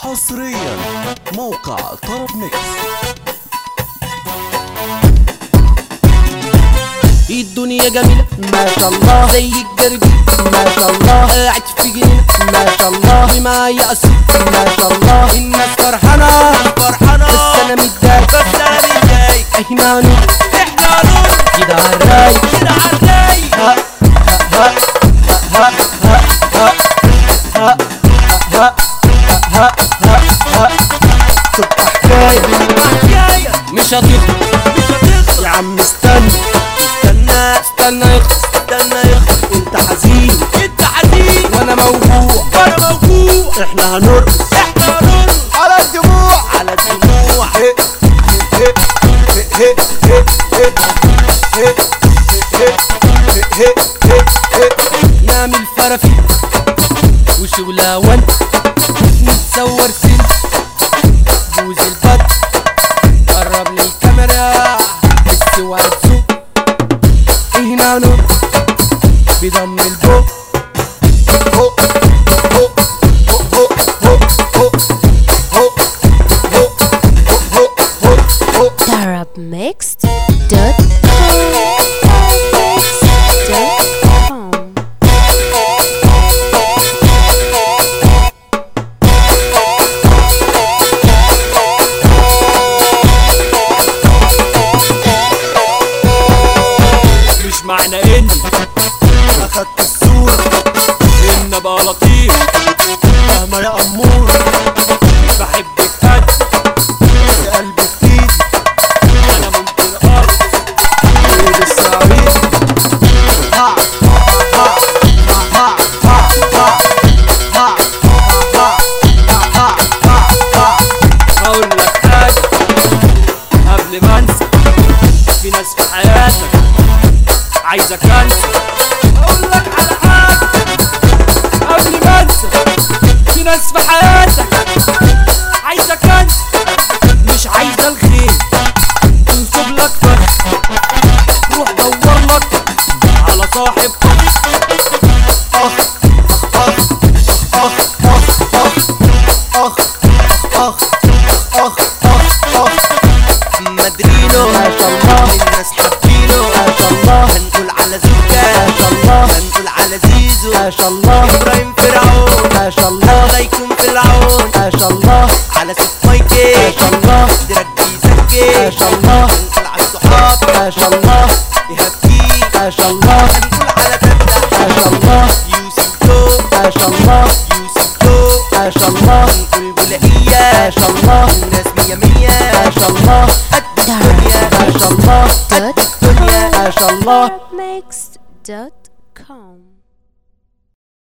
حصريا موقع طرب ميكس. الدنيا جميلة ما شاء الله، زي الجرجير ما شاء الله، قاعد في جنينة ما شاء الله، ومعايا قصير ما شاء الله. الناس فرحانة بس أنا متضايق، احنا نور كده عالرايق تبقى حكاية مش هتخلص يا عم. استنى يخلص انت حزين وانا موجوع احنا هنرقص على الدموع نعمل فرفي وشغلاوان، نتصور سن بوز البط، قرب لي الكاميرا بس وهتسوق. هنا نور بضم البوق مش معنى اني اخدت الصورة ان ابقى لطيف، فاهمة يا امور؟ بحبك قد يا قلبي في ايدي، انا ممكن ارقص ايد السعيد. هقول لك حاجة قبل ما انسى، في ناس في حياتك عايزك انسى. اقول لك على حاجه قبل ما انسى، في ناس في حياتك عايزك انسى، مش عايزه الخير تنصب لك فرق، روح دور لك على صاحب مدرينو ما شاء الله، الناس حابينه ما شاء الله، هنقول على زوجة ما شاء الله، هنقول على زيزو ما شاء الله، ابراهيم فرعون ما شاء الله، الله يكون في العون ما شاء الله، على سيف مايكي ما شاء الله، درجي زكي ما شاء الله، هنقول على الصحاب ما شاء الله، يهبكي ما شاء الله، هنقول على تبدأ ما شاء الله، يوسف جو ما شاء الله، ما شاء الله، هنقول بلقية ما شاء الله، الناس مية مية ما شاء الله، ما شاء الله، ما شاء الله. Mixed.com